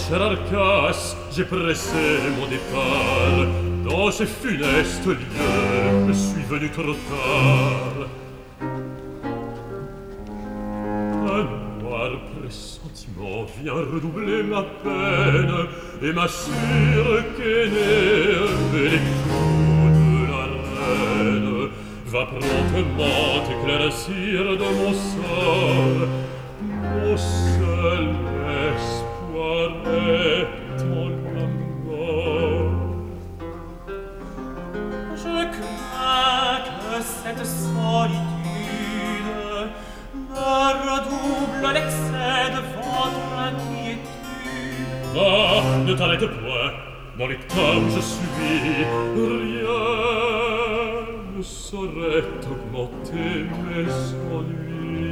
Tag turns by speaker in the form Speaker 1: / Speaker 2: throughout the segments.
Speaker 1: cher Arcas, j'ai pressé mon départ. Dans ces funestes lieux, je suis venu trop tard. Un noir pressentiment vient redoubler ma peine et m'assure qu'Énée, l'époux de la reine, va promptement éclaircir de mon sort. Mon seul espoir est en la mort.
Speaker 2: Je crains que cette solitude ne redouble l'excès de votre inquiétude.
Speaker 1: Va, ne t'arrête point. Dans l'état où je suis, rien ne saurait augmenter mes ennuis.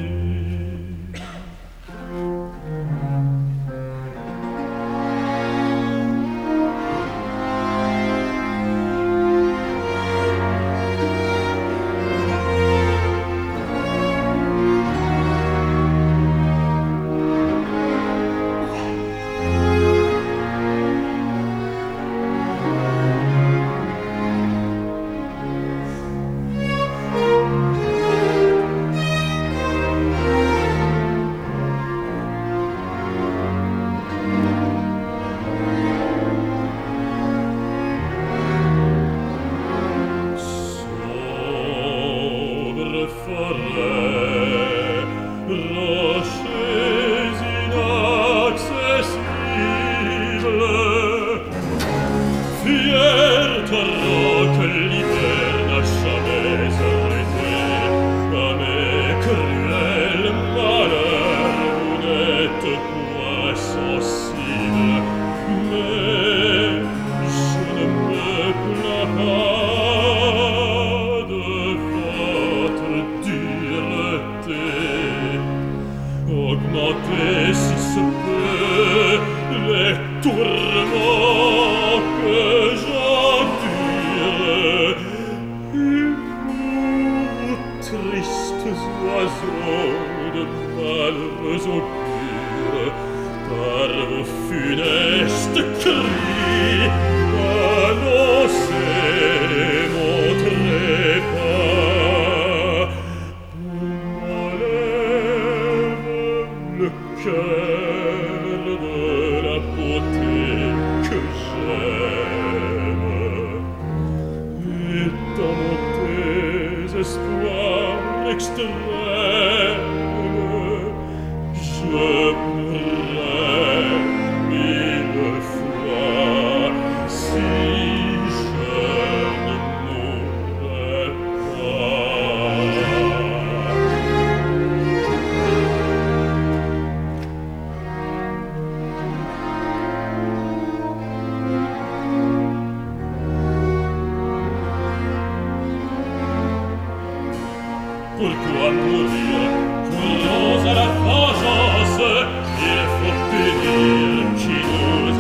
Speaker 1: Pourquoi mourir? Courons à la vengeance. Il faut punir qui nous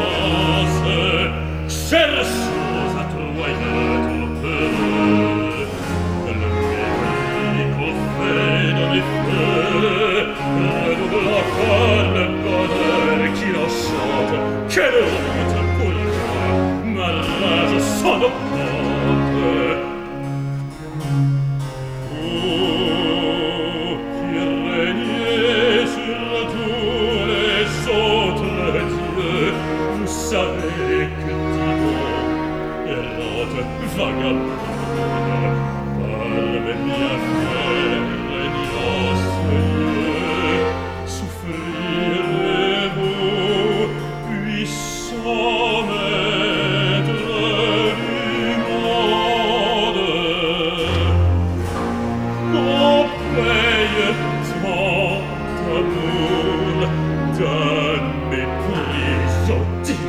Speaker 1: offense. Cherchons à Troyen trop heureux. Le mépris qu'on fait de mes feux redouble encore le bonheur qui l'enchante. Quelle honte pour moi, ma rage s'en augmente. Savez que Timon, errante, vagabonde, par mes bienfaits régnant ce lieu, souffrirez-vous, puissant maître du monde. On paye tant d'amour, d'un mépris odieux.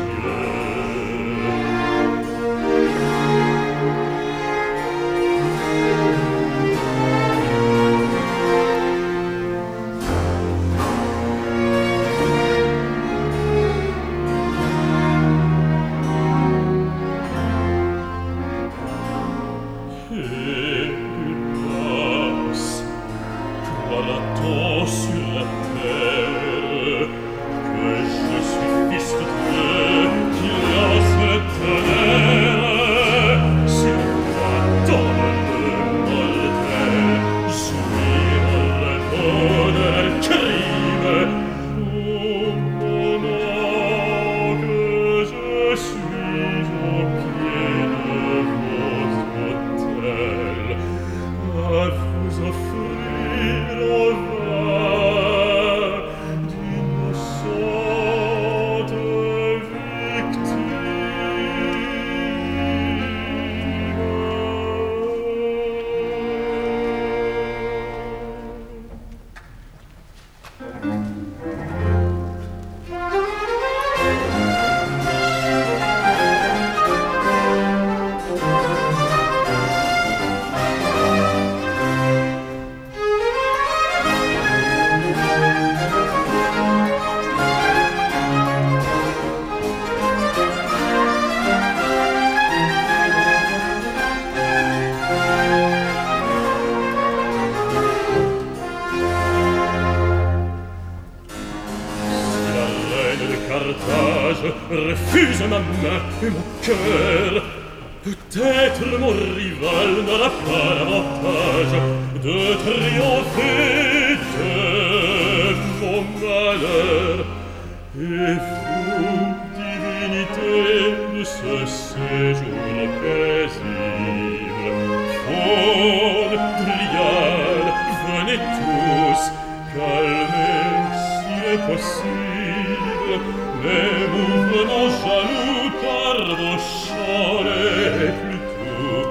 Speaker 1: et mon cœur. Peut-être mon rival n'aura pas l'avantage de triompher de mon malheur. Et vous, divinité de ce séjour paisible, faune, dryade, venez tous calmer s'il est possible les mouvements jaloux par vos chalets plutôt.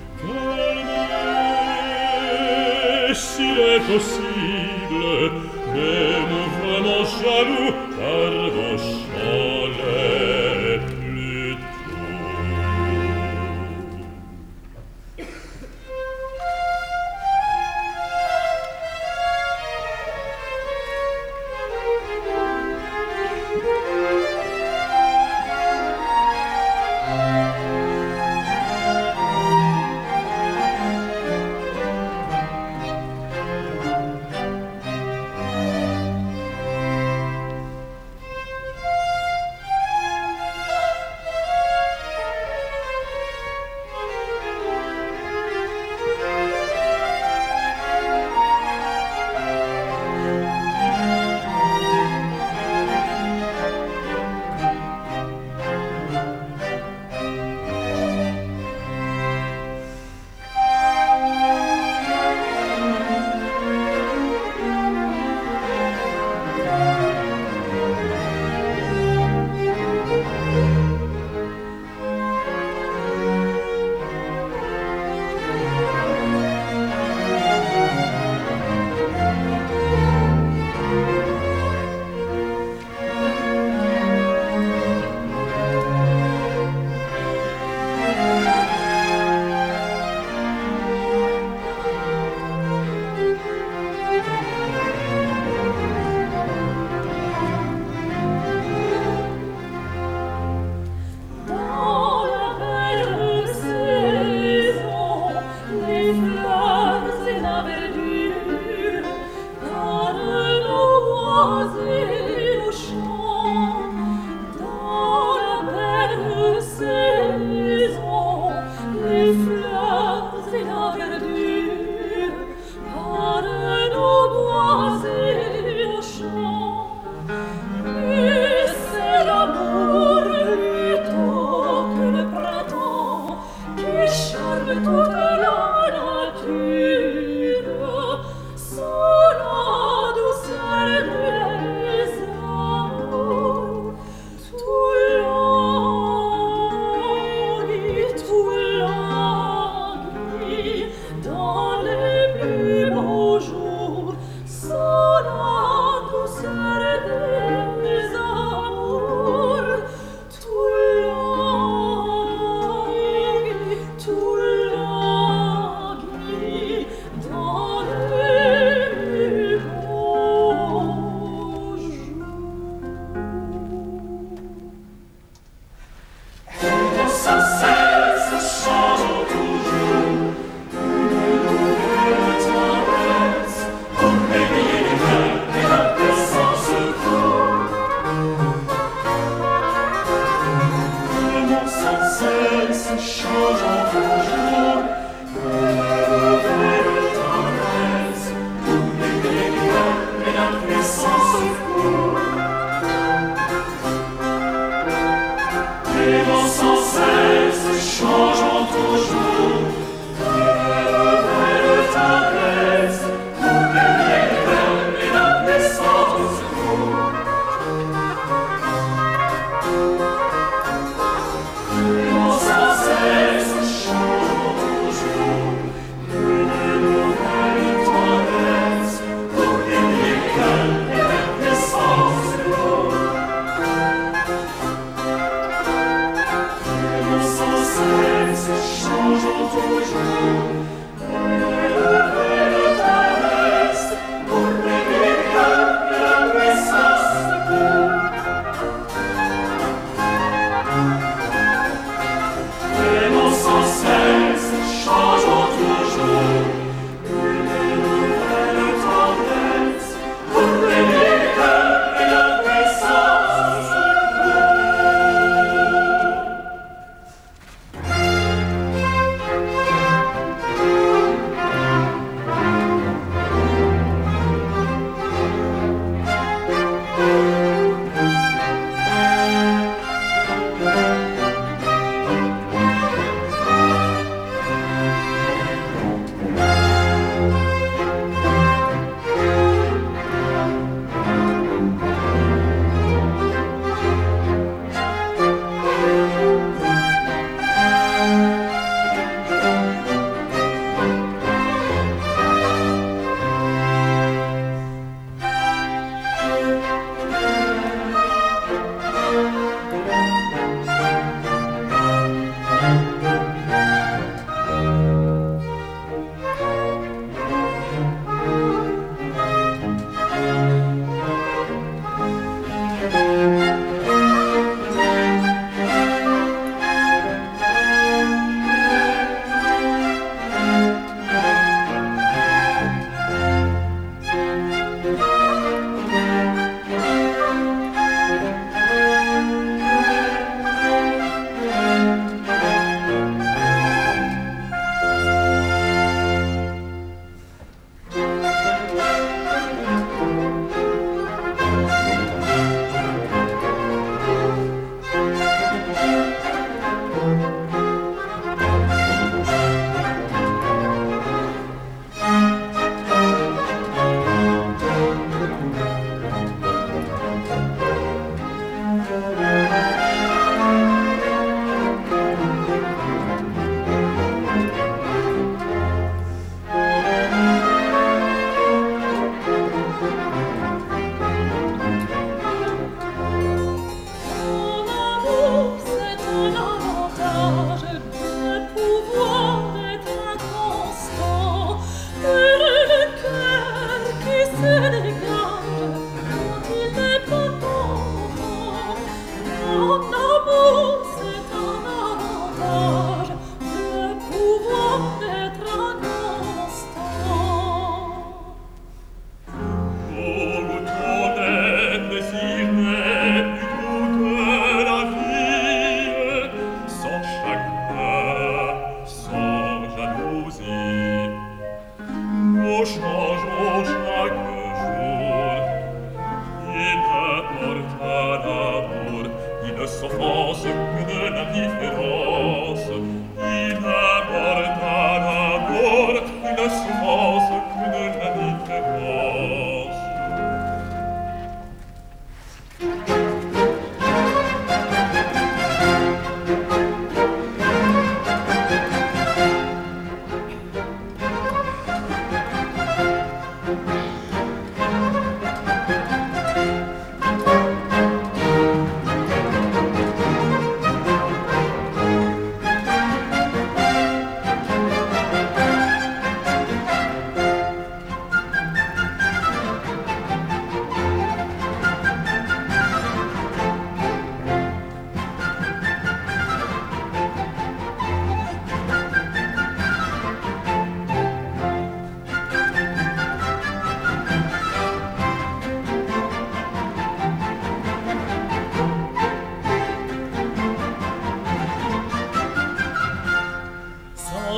Speaker 1: Calmer s'il est possible les mouvements jaloux par vos chalets plutôt.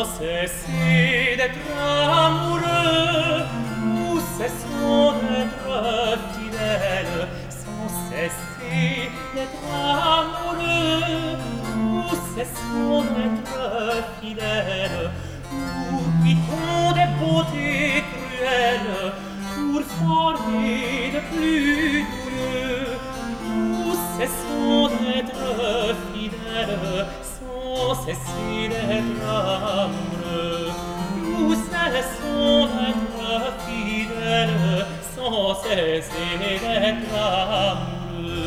Speaker 2: cesser d'être amoureux, nous cessons d'être fidèles, sans cesser d'être amoureux, nous cessons d'être fidèles, nous quittons des beautés cruelles pour former de plus doux. Nous cessons d'être fidèles, sans cesser d'être amoureux. Nous cessons d'être fidèles, sans cesser d'être amoureux.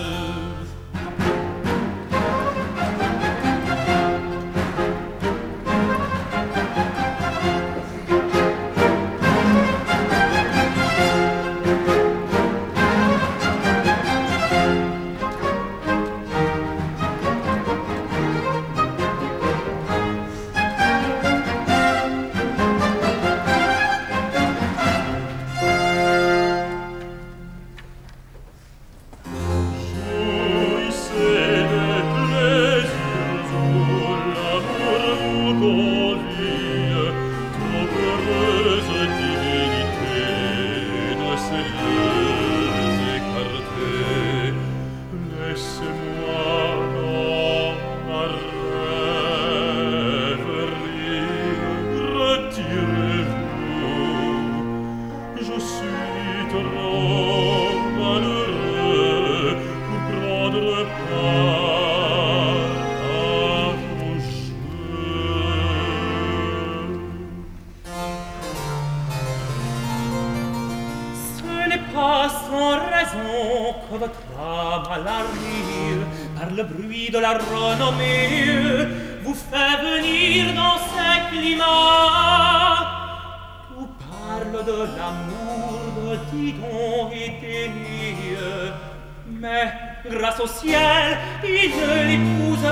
Speaker 2: De la renommée vous fait venir dans ces climats. Tout parle de l'amour de Didon et d'Élie, mais grâce au ciel, il ne l'épouse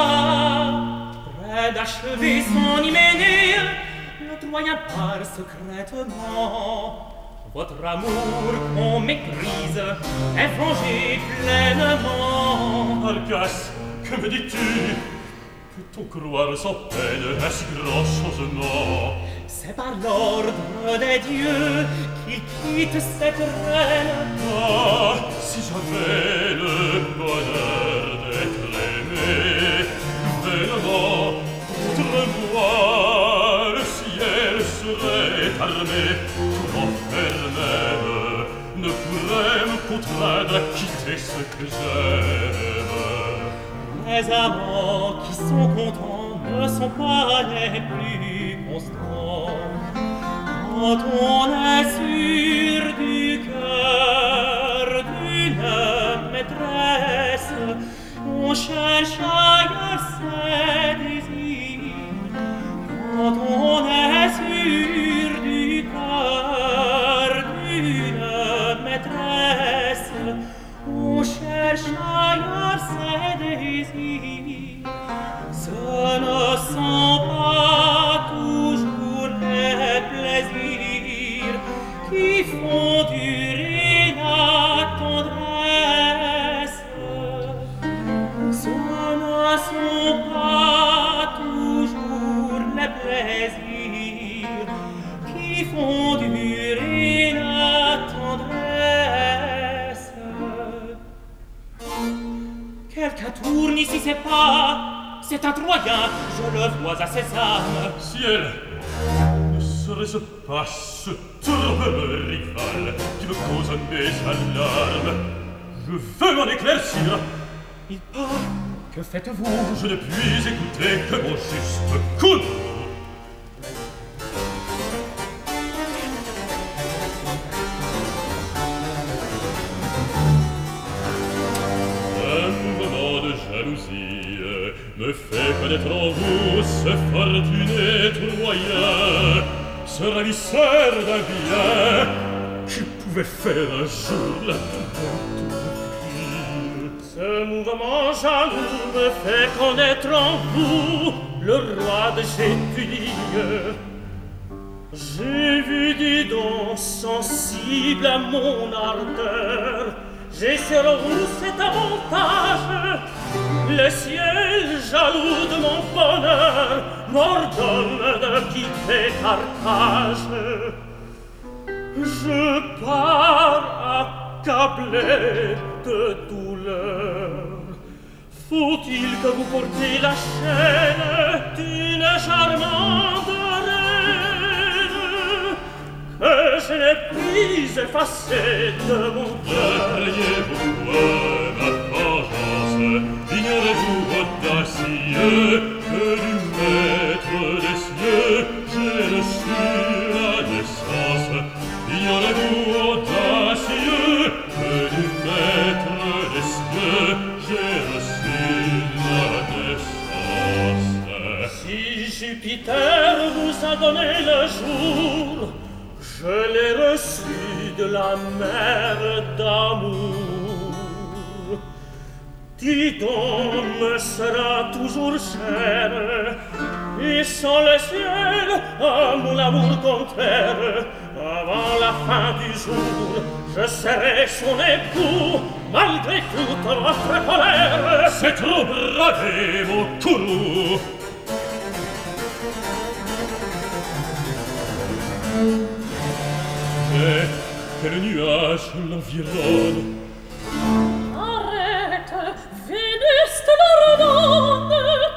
Speaker 2: pas. Près d'achever son hyménée, le doyen parle secrètement. Votre amour qu'on méprise est vengé pleinement.
Speaker 1: Arcas, que me dis-tu? Peut-on croire sans peine à si grand-changement?
Speaker 2: C'est par l'ordre des dieux qu'il quitte cette reine.
Speaker 1: Ah, si j'avais le bonheur d'être aimé, vainement, contre moi, le ciel serait armé. Même ne pourrait me contraindre à quitter ce que j'aime.
Speaker 2: Les amants qui sont contents ne sont pas les plus constants. Quand on est sûr du cœur d'une maîtresse, on cherche ailleurs ses désirs. Quand on est sûr du cœur d'une maîtresse, on cherche ailleurs ses désirs. Ce ne sont pas toujours les plaisirs qui font durer la tendresse. Ce ne sont pas toujours les plaisirs qui font durer la tendresse. Quelqu'un tourne ici, c'est pas, c'est un Troyen, je le vois à ses armes.
Speaker 1: Ciel, ne serait-ce pas ce trouble rival qui me cause mes alarmes? Je veux m'en éclaircir.
Speaker 2: Il part, que faites-vous?
Speaker 1: Je ne puis écouter que mon juste coup. Me fait connaître en vous ce fortuné Troyen, ce ravisseur d'un bien qui pouvait faire un jour la douleur.
Speaker 2: Ce mouvement jaloux me fait connaître en vous le roi de Gétulie. J'ai vu Didon sensible à mon ardeur. J'ai sur vous cet avantage. Le ciel, jaloux de mon bonheur, m'ordonne de quitté Carthage. Je pars accablé de douleur. Faut-il que vous portez la chaîne d'une charmante reine que je n'ai pu effacer de mon cœur?
Speaker 1: Craignez-vous ma vengeance? Ignorez-vous audacieux que du maître des cieux j'ai reçu la naissance? Ignorez-vous audacieux que du maître des cieux j'ai reçu la naissance?
Speaker 2: Si Jupiter vous a donné le jour, je l'ai reçu de la mer d'amour. Didon me sera toujours cher, et sans le ciel à mon amour contraire. Avant la fin du jour, je serai son époux, malgré toute votre colère.
Speaker 1: C'est trop bravé, mon courroux. Mais quel nuage l'environne?
Speaker 3: Arrête, Vénus te l'ordonne.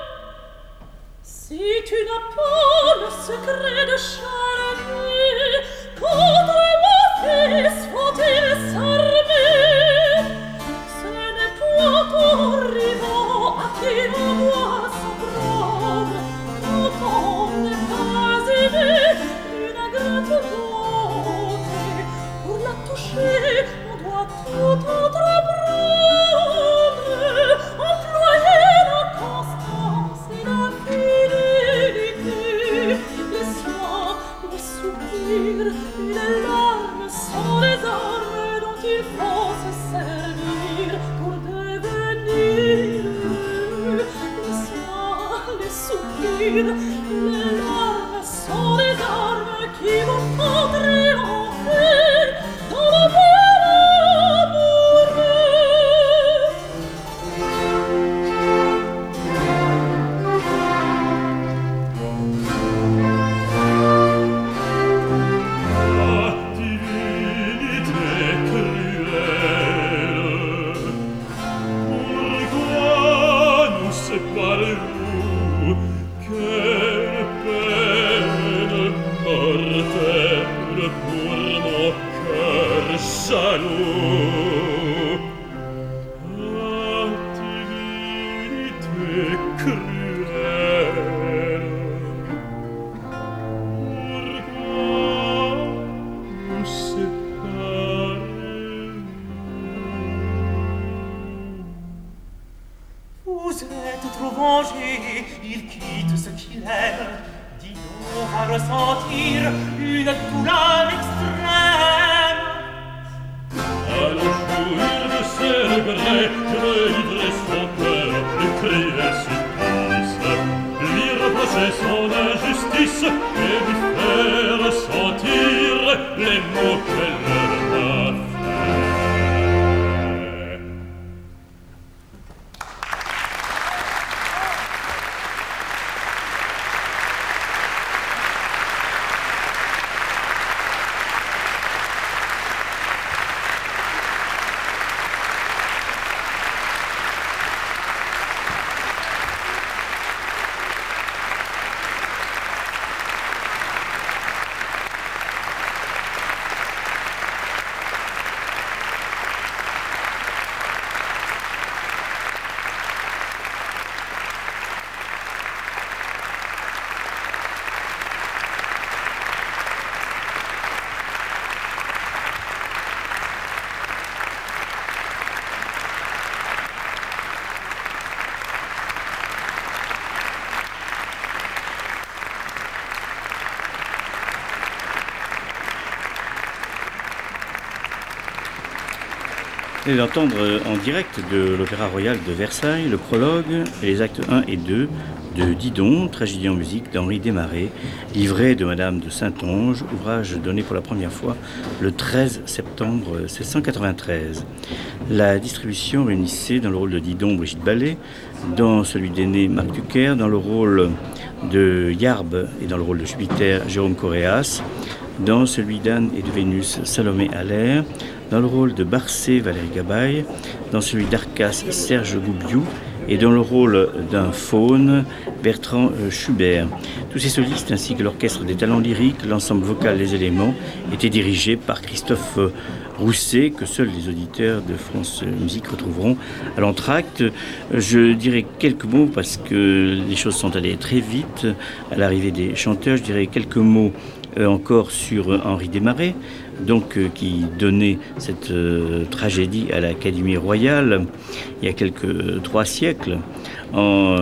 Speaker 3: Si tu n'as pas le secret de charmer, contre mon fils faut-il s'armer? Ce n'est point ton rival à qui on doit s'en prendre. Quand on n'est pas aimé d'une grande beauté, pour la toucher, on doit tout entreprendre. Employer la constance et la fidélité, les soins, les soupirs et les larmes sont les armes dont il faut se servir pour devenir heureux. Les soins, les soupirs et les larmes sont les armes qui vous fondrez en paix dans l'amour amoureux.
Speaker 1: La divinité cruelle, pourquoi nous séparez-vous? Quelle peine mortelle pour nos cœurs jaloux! La divinité cruelle, pourquoi nous séparez-vous?
Speaker 2: Vous êtes trop vengé, il quitte ce qu'il aime. Didon va ressentir une douleur extrême.
Speaker 1: À le jour de ses regrets, je veux livrer son cœur et crier supplice, lui reprocher son injustice et lui faire ressentir les maux qu'elle leur a fait.
Speaker 4: Et d'entendre en direct de l'Opéra Royal de Versailles le prologue et les actes 1 et 2 de Didon, tragédie en musique d'Henri Desmarets, livré de Madame de Saintonge, ouvrage donné pour la première fois le 13 septembre 1793. La distribution réunissait dans le rôle de Didon Brigitte Balllet, dans celui d'aîné Marc Duquer, dans le rôle de Yarbe et dans le rôle de Jupiter, Jérôme Coréas. Dans celui d'Anne et de Vénus, Salomé Allaire. Dans le rôle de Barcé, Valérie Gabaye. Dans celui d'Arcas, Serge Goubiou. Et dans le rôle d'un faune, Bertrand Schubert. Tous ces solistes, ainsi que l'orchestre des talents lyriques, l'ensemble vocal Les Éléments, étaient dirigés par Christophe Rousset, que seuls les auditeurs de France Musique retrouveront à l'entracte. Je dirai quelques mots parce que les choses sont allées très vite à l'arrivée des chanteurs. Je dirai quelques mots encore sur Henri Desmarais, donc qui donnait cette tragédie à l'Académie royale il y a 3 siècles, en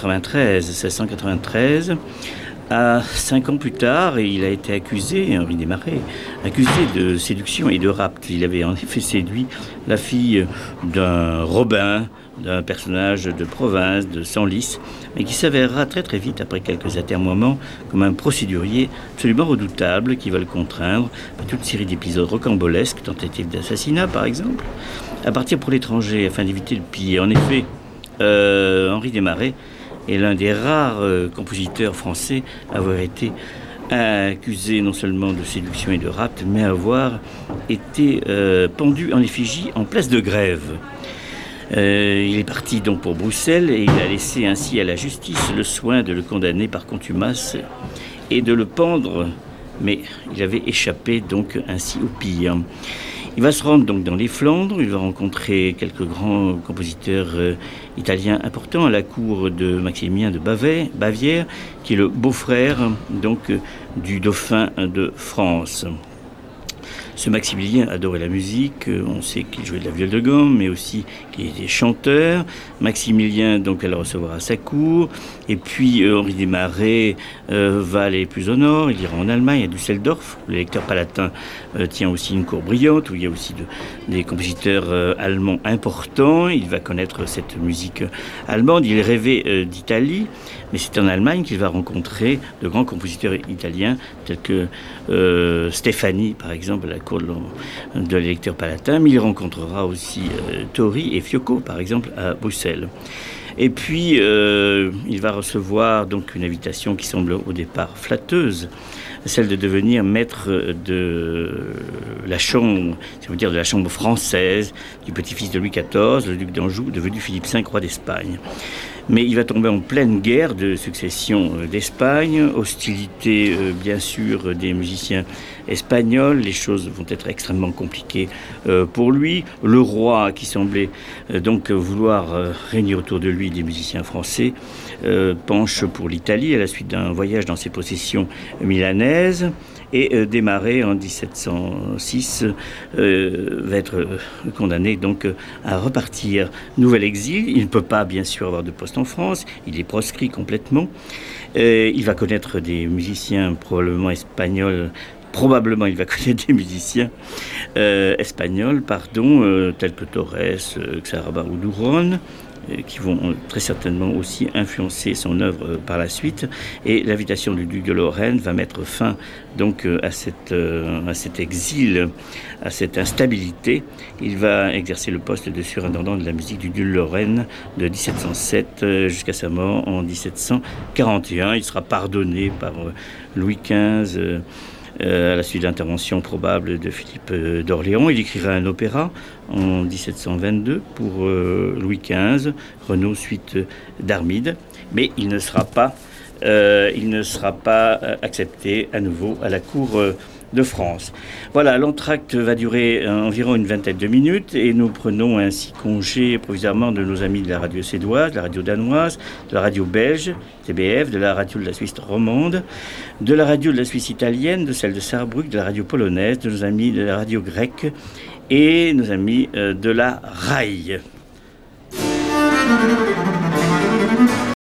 Speaker 4: 1693. À 5 ans plus tard, il a été accusé, Henri Desmarais, accusé de séduction et de rapt. Il avait en effet séduit la fille d'un Robin, d'un personnage de province, de Senlis, mais qui s'avérera très très vite, après quelques atermoiements, comme un procédurier absolument redoutable qui va le contraindre à toute série d'épisodes rocambolesques, tentatives d'assassinat par exemple, à partir pour l'étranger afin d'éviter le pire. En effet, Henri Desmarais est l'un des rares compositeurs français à avoir été accusé non seulement de séduction et de rapt, mais à avoir été pendu en effigie en place de Grève. Il est parti donc pour Bruxelles et il a laissé ainsi à la justice le soin de le condamner par contumace et de le pendre, mais il avait échappé donc ainsi au pire. Il va se rendre donc dans les Flandres, il va rencontrer quelques grands compositeurs italiens importants à la cour de Maximilien de Bavière, qui est le beau-frère donc du dauphin de France. Ce Maximilien adorait la musique, on sait qu'il jouait de la viole de gomme, mais aussi qu'il était chanteur. Maximilien donc va le recevoir à sa cour, et puis Henri Desmarais va aller plus au nord, il ira en Allemagne, à Düsseldorf. Le lecteur palatin tient aussi une cour brillante, où il y a aussi des compositeurs allemands importants. Il va connaître cette musique allemande, il rêvait d'Italie, mais c'est en Allemagne qu'il va rencontrer de grands compositeurs italiens, tels que Stefani, par exemple, à la cour de l'électeur palatin, mais il rencontrera aussi Tori et Fiocco, par exemple, à Bruxelles. Et puis, il va recevoir donc une invitation qui semble au départ flatteuse, celle de devenir maître de la chambre, ça veut dire de la chambre française, du petit-fils de Louis XIV, le duc d'Anjou, devenu Philippe V, roi d'Espagne. Mais il va tomber en pleine guerre de succession d'Espagne, hostilité bien sûr des musiciens espagnols, les choses vont être extrêmement compliquées pour lui. Le roi, qui semblait donc vouloir régner autour de lui des musiciens français, penche pour l'Italie à la suite d'un voyage dans ses possessions milanaises. Et Desmarais, en 1706, va être condamné donc à repartir. Nouvel exil, il ne peut pas bien sûr avoir de poste en France, il est proscrit complètement. Il va connaître des musiciens probablement espagnols, il va connaître des musiciens espagnols, tels que Torres, Xaraba ou Duron, qui vont très certainement aussi influencer son œuvre par la suite. Et l'invitation du duc de Lorraine va mettre fin donc à cet exil, à cette instabilité. Il va exercer le poste de surintendant de la musique du duc de Lorraine de 1707 jusqu'à sa mort en 1741. Il sera pardonné par Louis XV à la suite de l'intervention probable de Philippe d'Orléans. Il écrira un opéra en 1722 pour Louis XV, Renaud suite d'Armide, mais il ne sera pas accepté à nouveau à la cour de France. Voilà, l'entracte va durer environ une vingtaine de minutes et nous prenons ainsi congé provisoirement de nos amis de la radio suédoise, de la radio danoise, de la radio belge, TBF, de la radio de la Suisse romande, de la radio de la Suisse italienne, de celle de Sarrebruck, de la radio polonaise, de nos amis de la radio grecque et nos amis de la RAI.